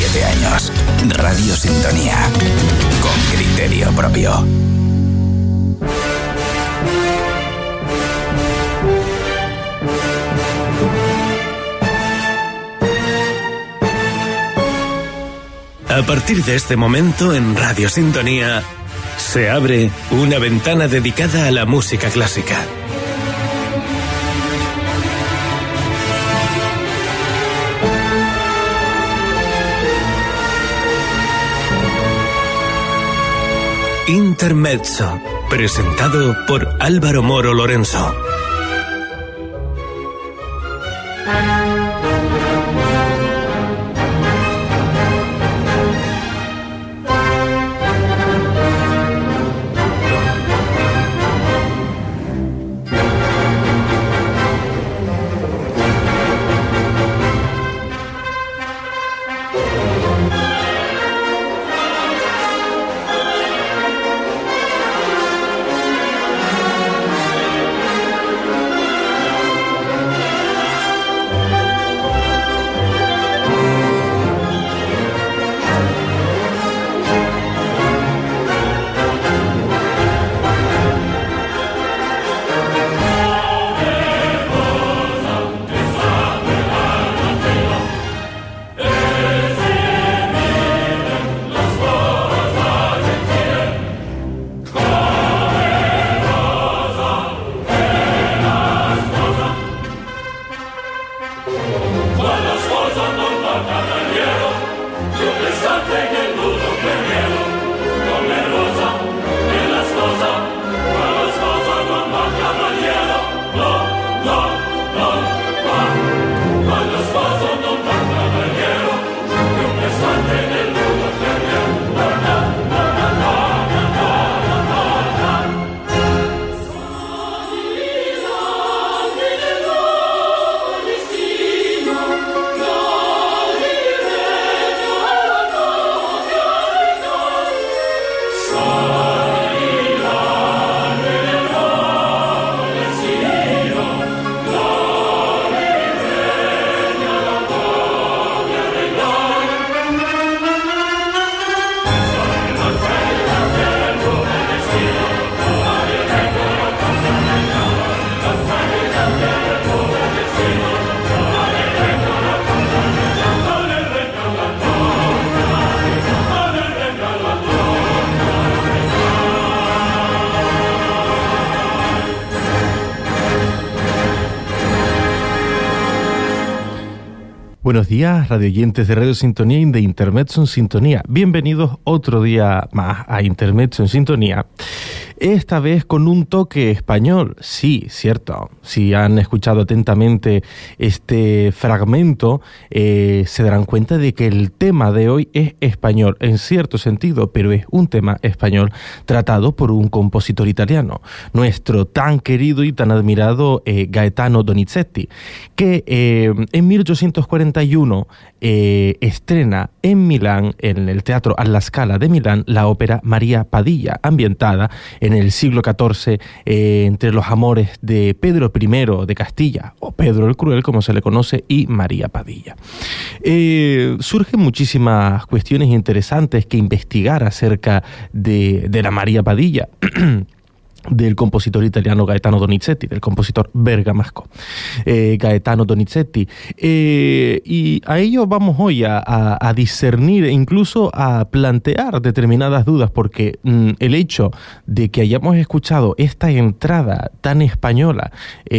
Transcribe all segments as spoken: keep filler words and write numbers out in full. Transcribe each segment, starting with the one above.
veintisiete años. Radio Sintonía. Con criterio propio. A partir de este momento en Radio Sintonía se abre una ventana dedicada a la música clásica. Intermezzo, presentado por Álvaro Moro Lorenzo. Buenos días, radioyentes de Radio Sintonía y de Intermezzo en Sintonía. Bienvenidos otro día más a Intermezzo en Sintonía. Esta vez con un toque español. Sí, cierto. Si han escuchado atentamente este fragmento, eh, se darán cuenta de que el tema de hoy es español, en cierto sentido, pero es un tema español tratado por un compositor italiano, nuestro tan querido y tan admirado eh, Gaetano Donizetti, que eh, en mil ochocientos cuarenta y uno eh, estrena en Milán, en el Teatro alla Scala de Milán, la ópera María Padilla, ambientada en el siglo catorce, eh, entre los amores de Pedro primero de Castilla, o Pedro el Cruel, como se le conoce, y María Padilla. Eh, surgen muchísimas cuestiones interesantes que investigar acerca de, de la María Padilla, del compositor italiano Gaetano Donizetti, del compositor bergamasco eh, Gaetano Donizetti. Eh, y a ello vamos hoy a, a, a discernir e incluso a plantear determinadas dudas, porque mm, el hecho de que hayamos escuchado esta entrada tan española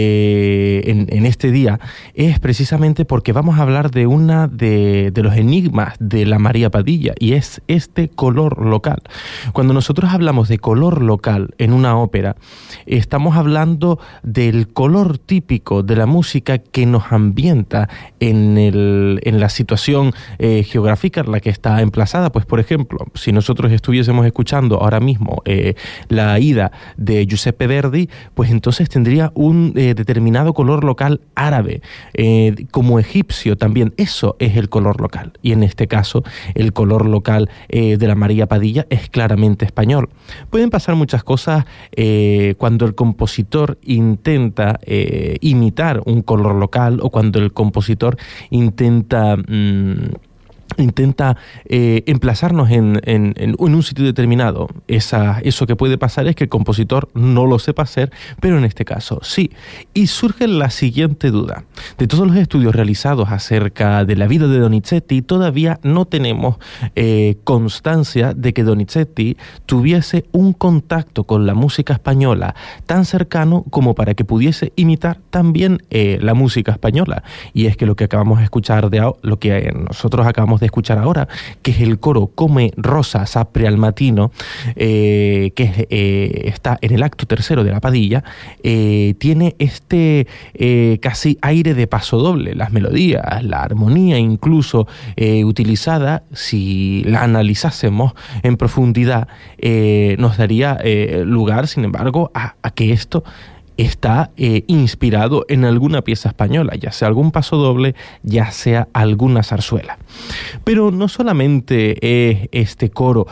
eh, en, en este día es precisamente porque vamos a hablar de una de, de los enigmas de la María Padilla, y es este color local. Cuando nosotros hablamos de color local en una ópera, estamos hablando del color típico de la música que nos ambienta en, el, en la situación eh, geográfica en la que está emplazada. Pues, por ejemplo, si nosotros estuviésemos escuchando ahora mismo eh, la Ida de Giuseppe Verdi, pues entonces tendría un eh, determinado color local árabe, eh, como egipcio también. Eso es el color local, y en este caso el color local eh, de la María Padilla es claramente español. Pueden pasar muchas cosas Eh, cuando el compositor intenta eh, imitar un color local, o cuando el compositor intenta mmm, intenta eh, emplazarnos en, en, en un sitio determinado. Esa, eso que puede pasar es que el compositor no lo sepa hacer, pero en este caso sí. Y surge la siguiente duda. De todos los estudios realizados acerca de la vida de Donizetti, todavía no tenemos eh, constancia de que Donizetti tuviese un contacto con la música española tan cercano como para que pudiese imitar también eh, la música española. Y es que lo que acabamos de escuchar, de lo que eh, nosotros acabamos de escuchar ahora, que es el coro Come Rosa s'apre al mattino, eh, que eh, está en el acto tercero de La Padilla, eh, tiene este eh, casi aire de paso doble. Las melodías, la armonía incluso eh, utilizada, si la analizásemos en profundidad, eh, nos daría eh, lugar, sin embargo, a, a que esto está eh, inspirado en alguna pieza española, ya sea algún paso doble, ya sea alguna zarzuela. Pero no solamente es este coro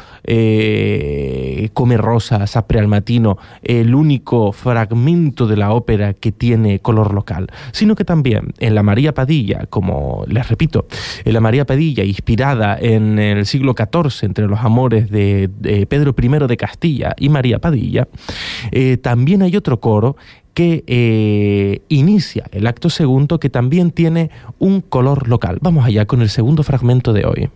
eh, Come Rosa s'apre al mattino el único fragmento de la ópera que tiene color local, sino que también en la María Padilla, como les repito, en la María Padilla, inspirada en el siglo catorce entre los amores de, de Pedro primero de Castilla y María Padilla, eh, también hay otro coro que eh, inicia el acto segundo, que también tiene un color local. Vamos allá con el segundo fragmento de hoy.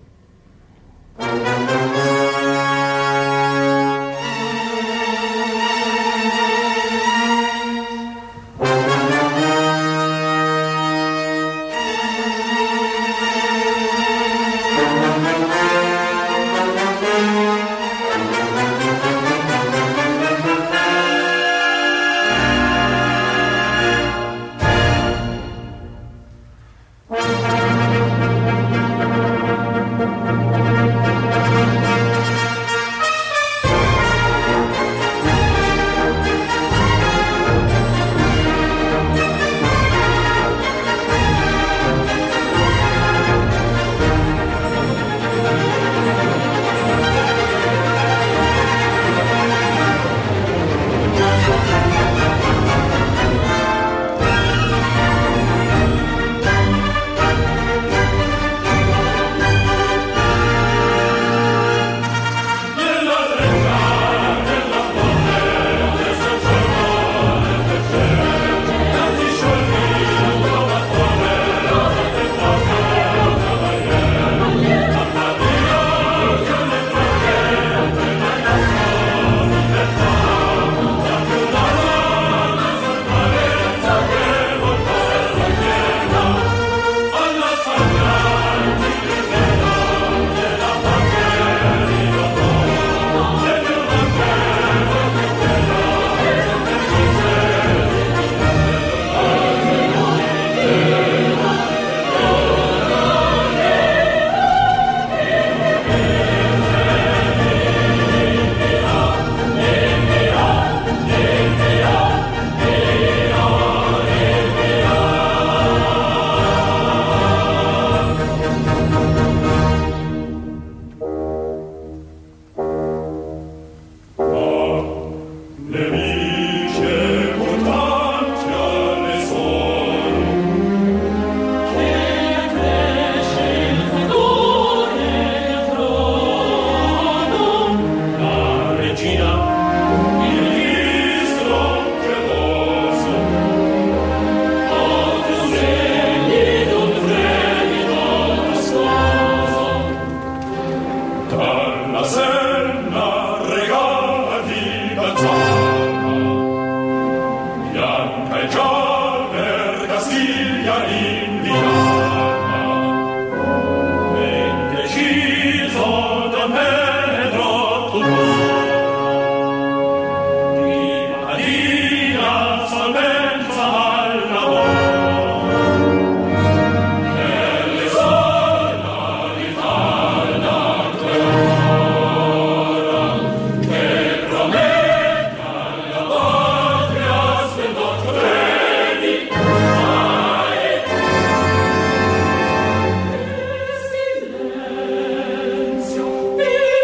Silenzio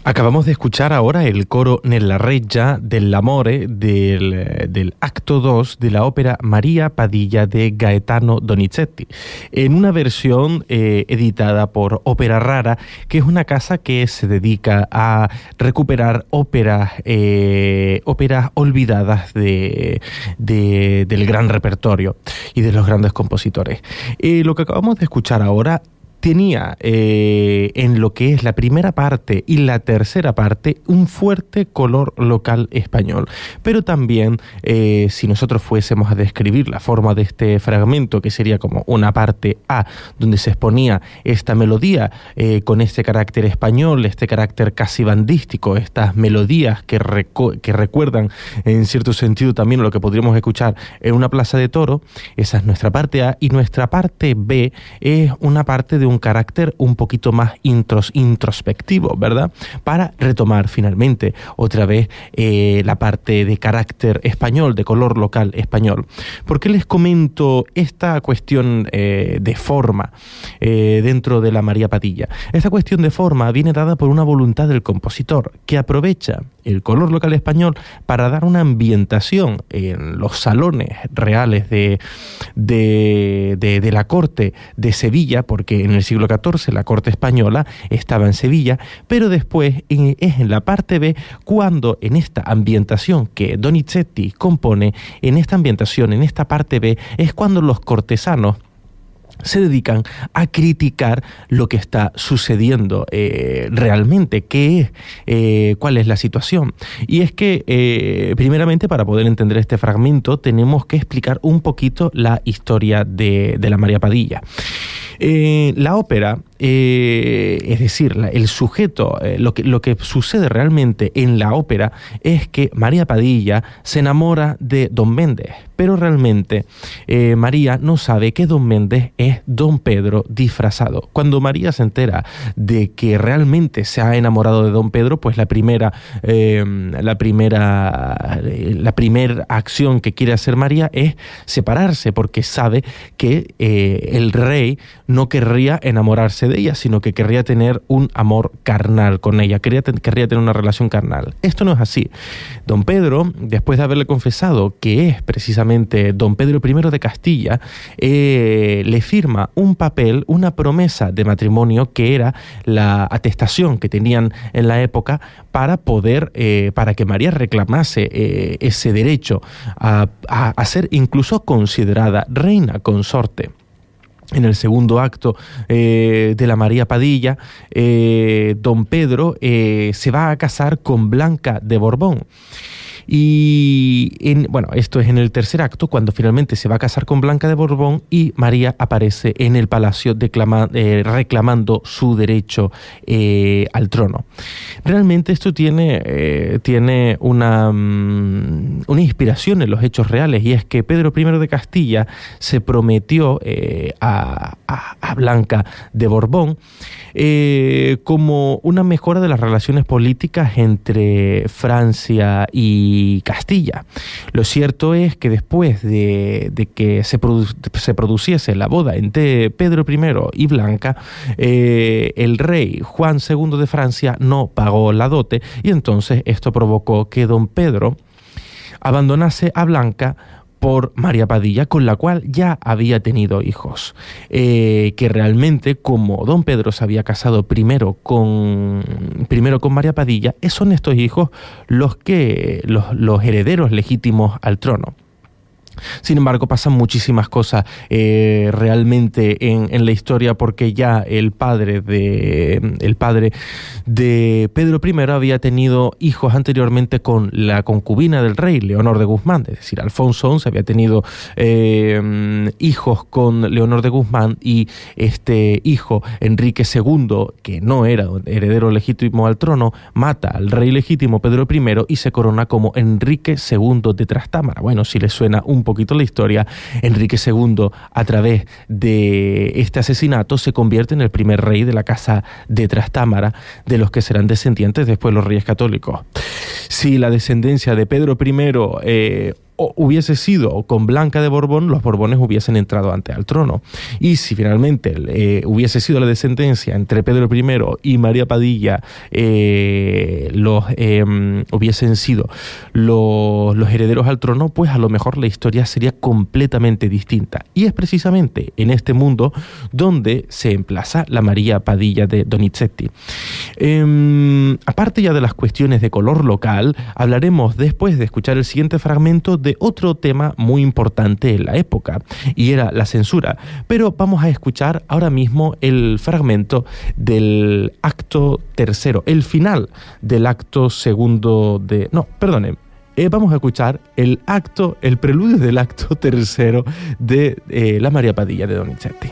Acabamos de escuchar ahora el coro Nella Reggia dell'Amore del, del acto dos de la ópera María Padilla de Gaetano Donizetti, en una versión eh, editada por Ópera Rara, que es una casa que se dedica a recuperar óperas, eh, óperas olvidadas de, de, del gran repertorio y de los grandes compositores. Eh, lo que acabamos de escuchar ahora tenía eh, en lo que es la primera parte y la tercera parte un fuerte color local español, pero también eh, si nosotros fuésemos a describir la forma de este fragmento, que sería como una parte A, donde se exponía esta melodía eh, con este carácter español, este carácter casi bandístico, estas melodías que, recu- que recuerdan en cierto sentido también lo que podríamos escuchar en una plaza de toro. Esa es nuestra parte A, y nuestra parte B es una parte de un carácter un poquito más intros, introspectivo, ¿verdad? Para retomar finalmente otra vez eh, la parte de carácter español, de color local español. ¿Por qué les comento esta cuestión eh, de forma eh, dentro de la María Padilla? Esta cuestión de forma viene dada por una voluntad del compositor, que aprovecha el color local español para dar una ambientación en los salones reales de, de, de, de la corte de Sevilla, porque en el siglo catorce la corte española estaba en Sevilla, pero después en, es en la parte B cuando en esta ambientación que Donizetti compone, en esta ambientación, en esta parte B, es cuando los cortesanos se dedican a criticar lo que está sucediendo eh, realmente, qué es, eh, cuál es la situación. Y es que, eh, primeramente, para poder entender este fragmento, tenemos que explicar un poquito la historia de, de la María Padilla. Eh, la ópera, eh, es decir, la, el sujeto, eh, lo, que, lo que sucede realmente en la ópera es que María Padilla se enamora de Don Méndez, pero realmente eh, María no sabe que Don Méndez es Don Pedro disfrazado. Cuando María se entera de que realmente se ha enamorado de Don Pedro, pues la primera, eh, la primera, la primera acción que quiere hacer María es separarse, porque sabe que eh, el rey no querría enamorarse de ella, sino que querría tener un amor carnal con ella, querría, querría tener una relación carnal. Esto no es así. Don Pedro, después de haberle confesado que es precisamente Don Pedro primero de Castilla, eh, le firma un papel, una promesa de matrimonio, que era la atestación que tenían en la época para poder, eh, para que María reclamase eh, ese derecho a, a, a ser incluso considerada reina consorte. En el segundo acto eh, de la María Padilla, eh, Don Pedro eh, se va a casar con Blanca de Borbón. Y en, bueno, esto es en el tercer acto, cuando finalmente se va a casar con Blanca de Borbón y María aparece en el palacio declama, eh, reclamando su derecho eh, al trono. Realmente esto tiene, eh, tiene una, um, una inspiración en los hechos reales, y es que Pedro primero de Castilla se prometió eh, a, a, a Blanca de Borbón eh, como una mejora de las relaciones políticas entre Francia y y Castilla. Lo cierto es que después de, de que se, produ- se produciese la boda entre Pedro primero y Blanca, eh, el rey Juan segundo de Francia no pagó la dote, y entonces esto provocó que don Pedro abandonase a Blanca por María Padilla, con la cual ya había tenido hijos, eh, que realmente, como don Pedro se había casado primero con, primero con María Padilla, son estos hijos los, que, los, los herederos legítimos al trono. Sin embargo, pasan muchísimas cosas eh, realmente en, en la historia, porque ya el padre de el padre de Pedro primero había tenido hijos anteriormente con la concubina del rey, Leonor de Guzmán, es decir, Alfonso once había tenido eh, hijos con Leonor de Guzmán, y este hijo, Enrique segundo, que no era heredero legítimo al trono, mata al rey legítimo Pedro primero y se corona como Enrique segundo de Trastámara. Bueno, si les suena un poquito la historia, Enrique segundo, a través de este asesinato, se convierte en el primer rey de la casa de Trastámara, de los que serán descendientes después los reyes católicos. Si la descendencia de Pedro primero eh, o hubiese sido con Blanca de Borbón, los Borbones hubiesen entrado antes al trono. Y si finalmente eh, hubiese sido la descendencia entre Pedro primero y María Padilla, eh, los eh, hubiesen sido los, los herederos al trono, pues a lo mejor la historia sería completamente distinta. Y es precisamente en este mundo donde se emplaza la María Padilla de Donizetti. Eh, aparte ya de las cuestiones de color local, hablaremos después de escuchar el siguiente fragmento de otro tema muy importante en la época, y era la censura. Pero vamos a escuchar ahora mismo el fragmento del acto tercero, el final del acto segundo de... No, perdonen. Eh, vamos a escuchar el acto, el preludio del acto tercero de eh, la María Padilla de Donizetti.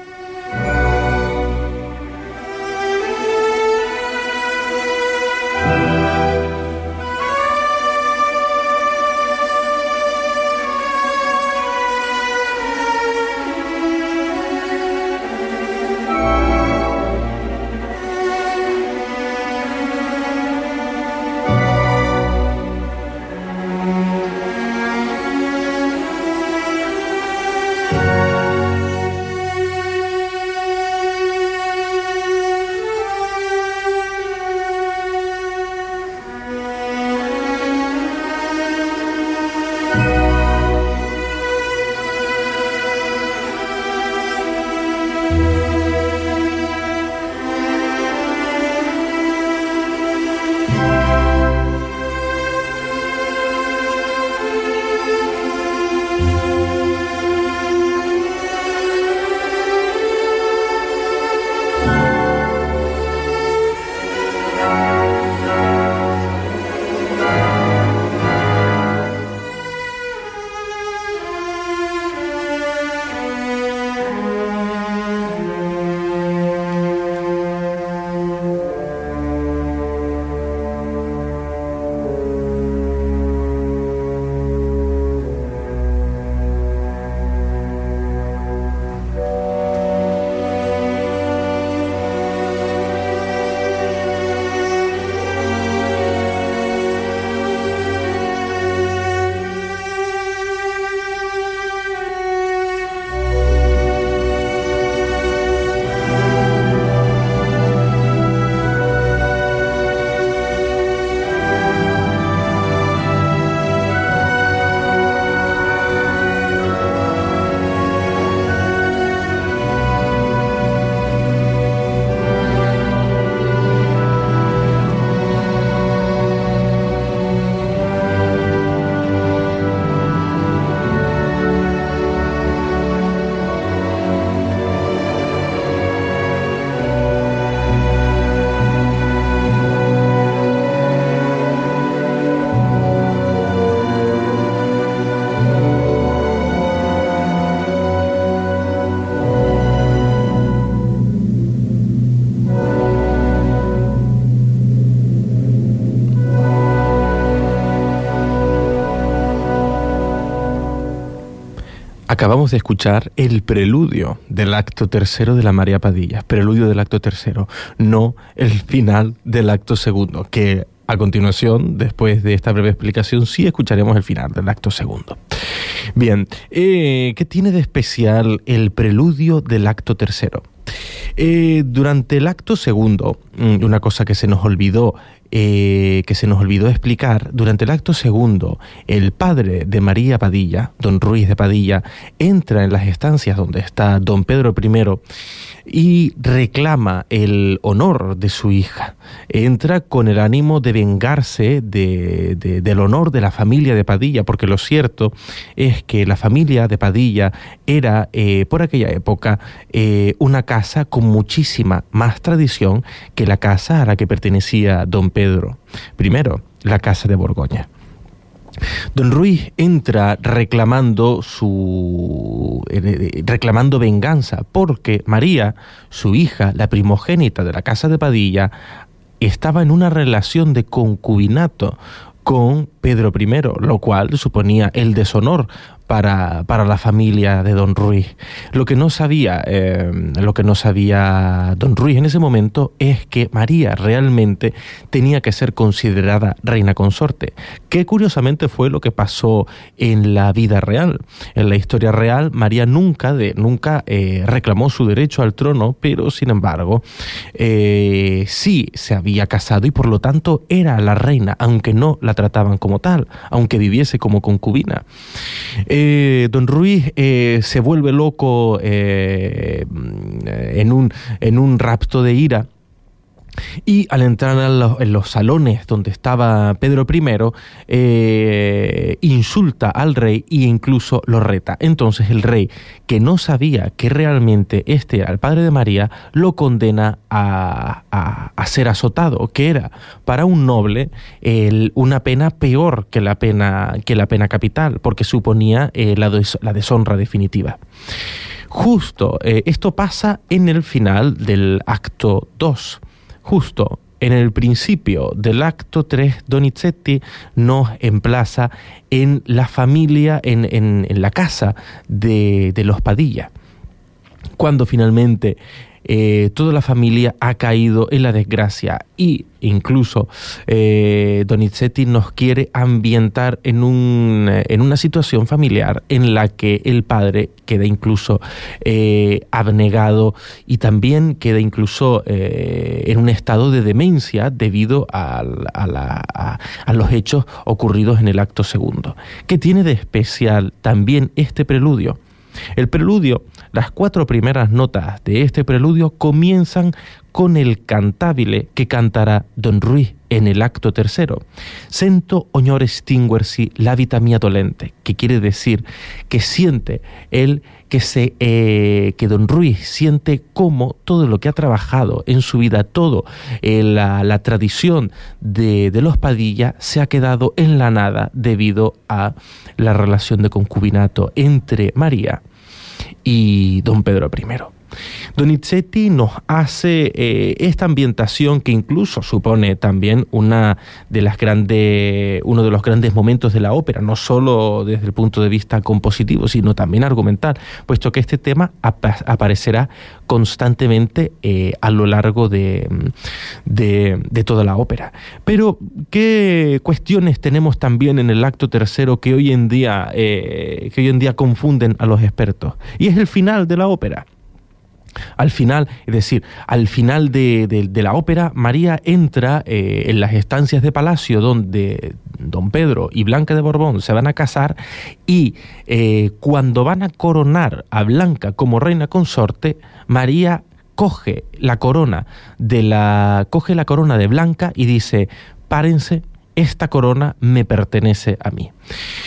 Acabamos de escuchar el preludio del acto tercero de la María Padilla, preludio del acto tercero, no el final del acto segundo, que a continuación, después de esta breve explicación, sí escucharemos el final del acto segundo. Bien, eh, ¿qué tiene de especial el preludio del acto tercero? Eh, durante el acto segundo, una cosa que se nos olvidó Eh, que se nos olvidó explicar, durante el acto segundo, el padre de María Padilla, don Ruiz de Padilla, entra en las estancias donde está don Pedro primero y reclama el honor de su hija. Entra con el ánimo de vengarse de, de, del honor de la familia de Padilla, porque lo cierto es que la familia de Padilla era, eh, por aquella época, eh, una casa con muchísima más tradición que la casa a la que pertenecía don Pedro primero, la casa de Borgoña. Don Ruiz entra reclamando su eh, reclamando venganza porque María, su hija, la primogénita de la casa de Padilla, estaba en una relación de concubinato con Pedro primero, lo cual suponía el deshonor para, para la familia de don Ruiz. Lo que no sabía, eh, lo que no sabía don Ruiz en ese momento es que María realmente tenía que ser considerada reina consorte, que curiosamente fue lo que pasó en la vida real. En la historia real, María nunca, de, nunca eh, reclamó su derecho al trono, pero sin embargo eh, sí se había casado y por lo tanto era la reina, aunque no la trataban como tal, aunque viviese como concubina. Eh, don Ruiz eh, se vuelve loco eh, en, un, en un rapto de ira, y al entrar en los, en los salones donde estaba Pedro primero, eh, insulta al rey e incluso lo reta. Entonces el rey, que no sabía que realmente este era el padre de María, lo condena a, a, a ser azotado, que era para un noble el, una pena peor que la pena, que la pena capital, porque suponía eh, la, des, la deshonra definitiva. Justo, eh, esto pasa en el final del acto dos. Justo en el principio del acto tres, Donizetti nos emplaza en la familia, en, en, en la casa de, de los Padilla, cuando finalmente eh, toda la familia ha caído en la desgracia, y incluso eh, Donizetti nos quiere ambientar en, un, en una situación familiar en la que el padre queda incluso eh, abnegado y también queda incluso eh, en un estado de demencia debido a, a, la, a, a los hechos ocurridos en el acto segundo. ¿Qué tiene de especial también este preludio? El preludio, las cuatro primeras notas de este preludio comienzan con el cantabile que cantará don Ruiz en el acto tercero. Sento oñor extinguersi la vita mía dolente, que quiere decir que siente él, que, se, eh, que don Ruiz siente cómo todo lo que ha trabajado en su vida, todo eh, la, la tradición de, de los Padilla se ha quedado en la nada debido a la relación de concubinato entre María y don Pedro primero. Donizetti nos hace eh, esta ambientación que incluso supone también una de las grandes, uno de los grandes momentos de la ópera, no solo desde el punto de vista compositivo, sino también argumental, puesto que este tema ap aparecerá constantemente eh, a lo largo de, de, de toda la ópera. Pero, ¿qué cuestiones tenemos también en el acto tercero que hoy en día, eh, que hoy en día confunden a los expertos? Y es el final de la ópera. Al final, es decir, al final de, de, de la ópera, María entra eh, en las estancias de palacio donde don Pedro y Blanca de Borbón se van a casar, y eh, cuando van a coronar a Blanca como reina consorte, María coge la corona de la coge la corona de Blanca y dice: párense, esta corona me pertenece a mí.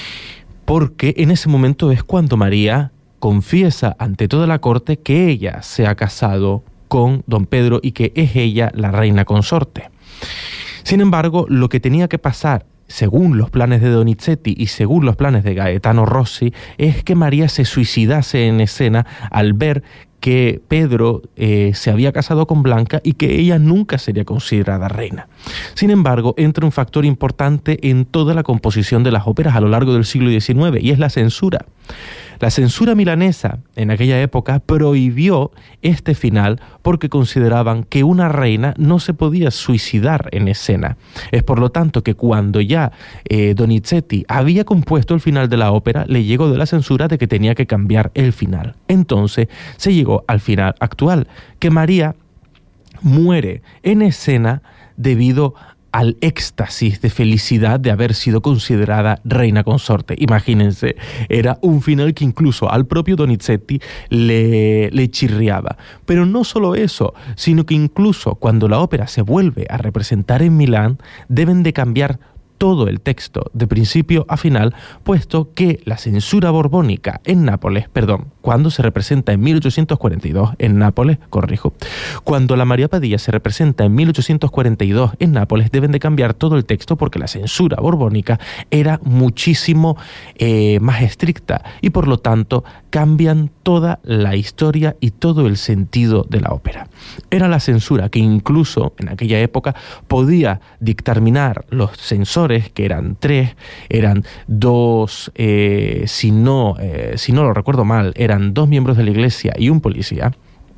Porque en ese momento es cuando María confiesa ante toda la corte que ella se ha casado con don Pedro y que es ella la reina consorte. Sin embargo, lo que tenía que pasar, según los planes de Donizetti y según los planes de Gaetano Rossi, es que María se suicidase en escena al ver que Pedro eh, se había casado con Blanca y que ella nunca sería considerada reina. Sin embargo, entra un factor importante en toda la composición de las óperas a lo largo del siglo diecinueve, y es la censura. La censura milanesa en aquella época prohibió este final porque consideraban que una reina no se podía suicidar en escena. Es por lo tanto que cuando ya eh, Donizetti había compuesto el final de la ópera, le llegó de la censura de que tenía que cambiar el final. Entonces se llegó al final actual, que María muere en escena debido a al éxtasis de felicidad de haber sido considerada reina consorte. Imagínense, era un final que incluso al propio Donizetti le, le chirriaba. Pero no solo eso, sino que incluso cuando la ópera se vuelve a representar en Milán, deben de cambiar todo el texto de principio a final, puesto que la censura borbónica en Nápoles, perdón, cuando se representa en mil ochocientos cuarenta y dos en Nápoles, corrijo, cuando la María Padilla se representa en mil ochocientos cuarenta y dos en Nápoles, deben de cambiar todo el texto porque la censura borbónica era muchísimo eh, más estricta y por lo tanto cambian toda la historia y todo el sentido de la ópera. Era la censura, que incluso en aquella época podía dictaminar los censores, que eran tres, eran dos, eh, si no, eh, si no lo recuerdo mal, eran dos miembros de la Iglesia y un policía,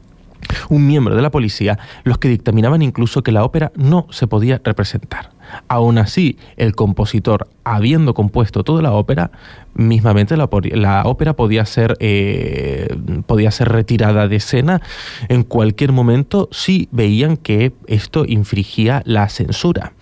un miembro de la policía, los que dictaminaban incluso que la ópera no se podía representar. Aún así, el compositor, habiendo compuesto toda la ópera, mismamente la, la ópera podía ser, eh, podía ser retirada de escena en cualquier momento si veían que esto infringía la censura.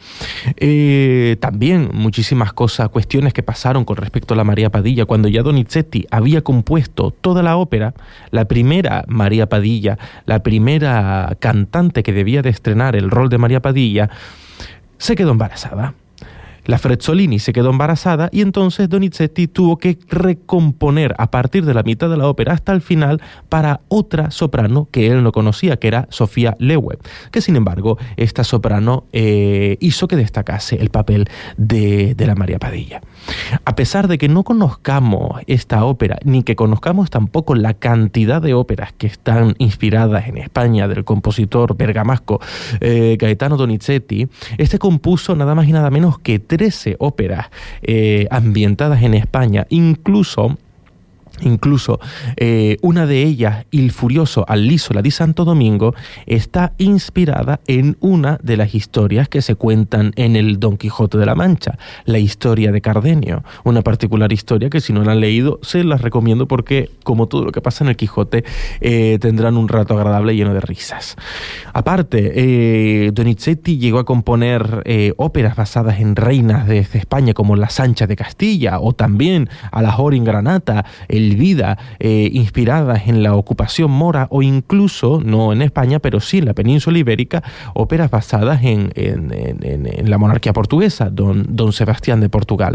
Eh, también muchísimas cosas, cuestiones que pasaron con respecto a la María Padilla. Cuando ya Donizetti había compuesto toda la ópera, la primera María Padilla, la primera cantante que debía de estrenar el rol de María Padilla, se quedó embarazada. La Frezzolini se quedó embarazada y entonces Donizetti tuvo que recomponer a partir de la mitad de la ópera hasta el final para otra soprano que él no conocía, que era Sofía Lewe, que sin embargo esta soprano eh, hizo que destacase el papel de, de la María Padilla. A pesar de que no conozcamos esta ópera, ni que conozcamos tampoco la cantidad de óperas que están inspiradas en España del compositor bergamasco eh, Gaetano Donizetti, este compuso nada más y nada menos que trece óperas eh, ambientadas en España, incluso Incluso eh, una de ellas, Il Furioso all'Isola di Santo Domingo, está inspirada en una de las historias que se cuentan en el Don Quijote de la Mancha, la historia de Cardenio, una particular historia que si no la han leído se las recomiendo porque, como todo lo que pasa en el Quijote, eh, tendrán un rato agradable lleno de risas. Aparte, eh, Donizetti llegó a componer eh, óperas basadas en reinas de, de España como la Sancha de Castilla o también a la Jorin Granata, el Vida, eh, inspiradas en la ocupación mora o incluso, no en España, pero sí en la península ibérica, óperas basadas en, en, en, en la monarquía portuguesa, don, don Sebastián de Portugal.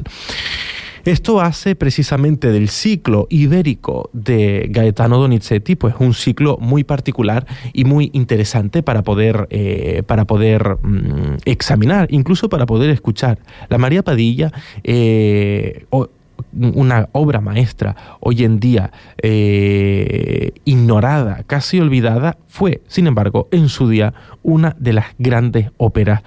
Esto hace precisamente del ciclo ibérico de Gaetano Donizetti pues un ciclo muy particular y muy interesante para poder, eh, para poder mm, examinar, incluso para poder escuchar. La María Padilla, eh, o, una obra maestra hoy en día eh, ignorada, casi olvidada, fue, sin embargo, en su día una de las grandes óperas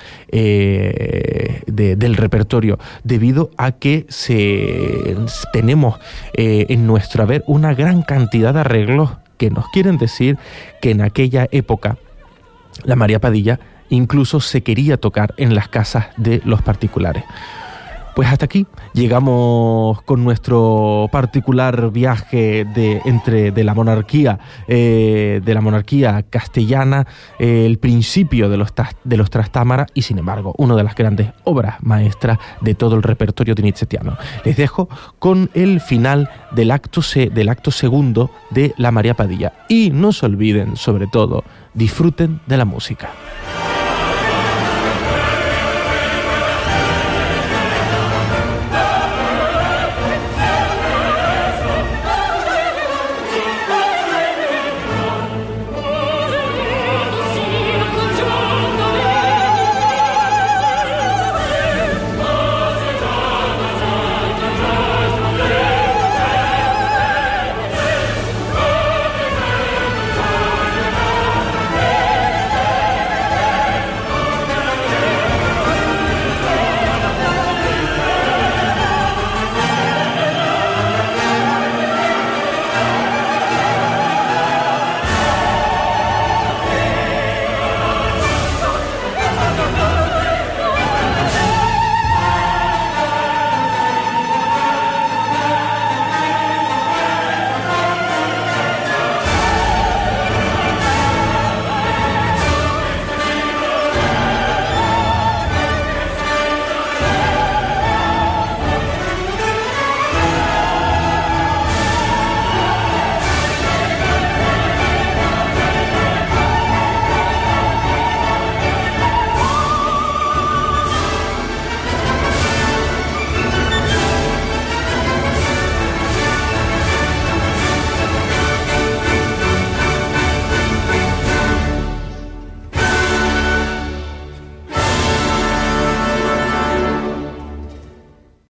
eh, de, del repertorio, debido a que se, tenemos eh, en nuestro haber una gran cantidad de arreglos que nos quieren decir que en aquella época la María Padilla incluso se quería tocar en las casas de los particulares. Pues hasta aquí llegamos con nuestro particular viaje de entre de la monarquía eh, de la monarquía castellana, eh, el principio de los de los Trastámara y sin embargo una de las grandes obras maestras de todo el repertorio donizettiano. Les dejo con el final del acto se, del acto segundo de la María Padilla y no se olviden, sobre todo, disfruten de la música.